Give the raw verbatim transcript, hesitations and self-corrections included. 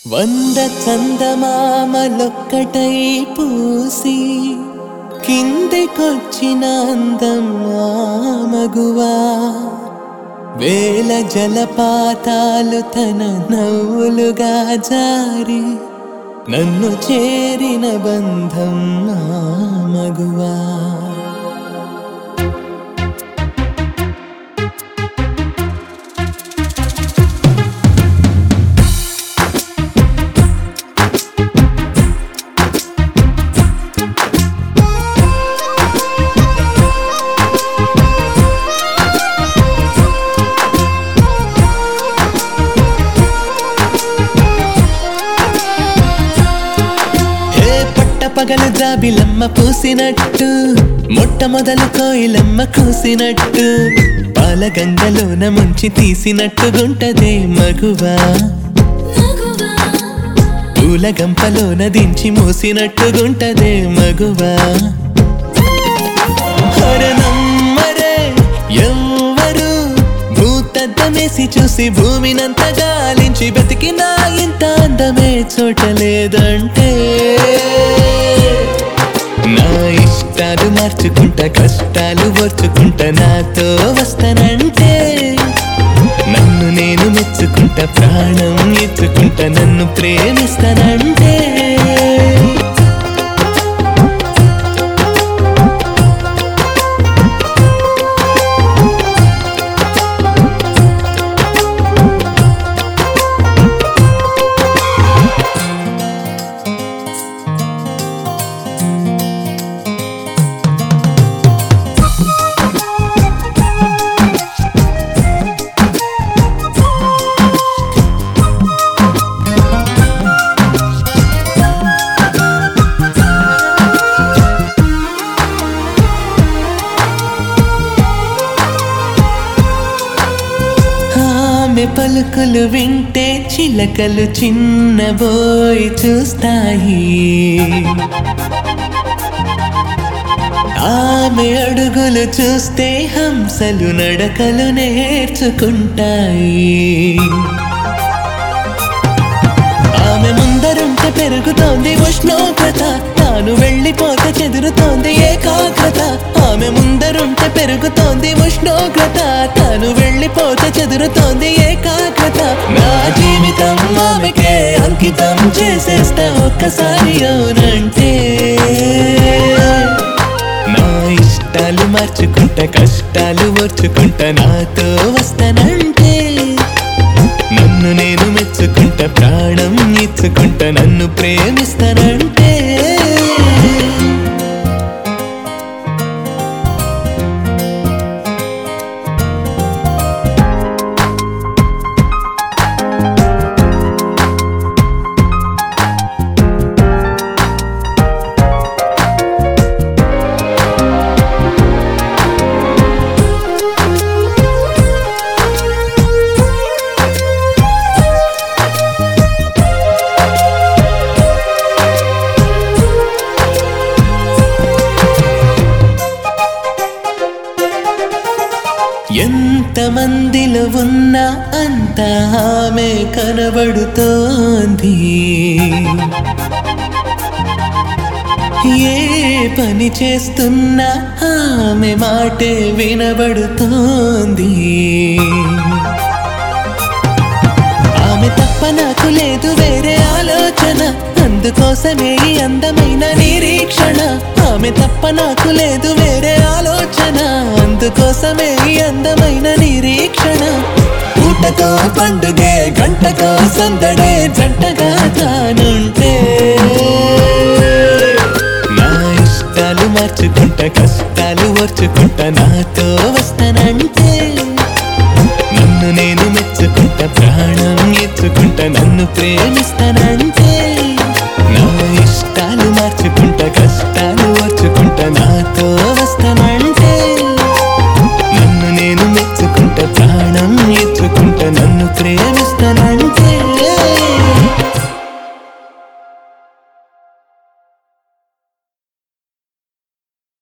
వంద చందమామలొక్కటై పూసి కిందికొచ్చిన అందం ఆ మగువా, వేల జలపాతాలు తన నవ్వులుగా జారి నన్ను చేరిన బంధం ఆ మగువా. పగలు జాబిలమ్మ పూసినట్టు, మొట్టమొదలు కోయిలమ్మ కూసినట్టు, పాలగంగలోన ముంచి తీసినట్టుగుంటదే మగువా, పూల గంపలోన దించి మోసినట్టుగుంటదే మగువా. హరనమ్మరే ఎవ్వరు భూతద్దమేసి చూసి భూమినంత గాలించి బతికినా ఇంత అందమే చోటలేదంటే, నా ఇష్టాలు మార్చుకుంటా కష్టాలు ఓర్చుకుంటా నాతో వస్తానంటే, నన్ను నేను మెచ్చుకుంటా ప్రాణం ఇచ్చుకుంటా నన్ను ప్రేమిస్తానంటే. పలుకులు వింటే చిలకలు చిన్నబోయి చూస్తాయి, ఆమె అడుగులు చూస్తే హంసలు నడకలు నేర్చుకుంటాయి. ఆమె ముందరుంటే పెరుగుతోంది ఉష్ణోగ్రత, తాను వెళ్ళిపోతే చెదురుతోంది ఏకాగ్రత. ఆమె ముందరుంటే పెరుగుతోంది ఉష్ణోగ్రత, తాను వెళ్ళిపోతే చెదురుతోంది ఏకాగ్రత. నా జీవితం ఆమెకే అంకితం చేసేస్తా ఒక్కసారి అవునంటే, నా ఇష్టాలు మార్చుకుంటా కష్టాలు ఓర్చుకుంటా నాతో వస్తానంటే, నన్ను నేను మెచ్చుకుంటా ప్రాణం ఇచ్చుకుంటా నన్ను ప్రేమిస్తానంటే. ఎంత మందిలో ఉన్నా అంత ఆమె కనబడుతోంది, ఏ పని చేస్తున్నా ఆమె మాటే వినబడుతోంది. ఆమె తప్ప నాకు లేదు వేరే ఆలోచన, అందుకోసమే ఈ అందమైన నిరీక్షణ. ఆమె తప్ప నాకు లేదు వేరే ఆలోచన, అందుకోసమే ఈ అందమైన నిరీక్షణ. పూటకో పండుగే గంటకో సందడే జంటగా తానుంటే, నా ఇష్టాలు మార్చుకుంటా కష్టాలు ఓర్చుకుంటా నాతో వస్తానంటే, నన్ను నేను మెచ్చుకుంటా ప్రాణం ఇచ్చుకుంటా నన్ను ప్రేమిస్తానంటే.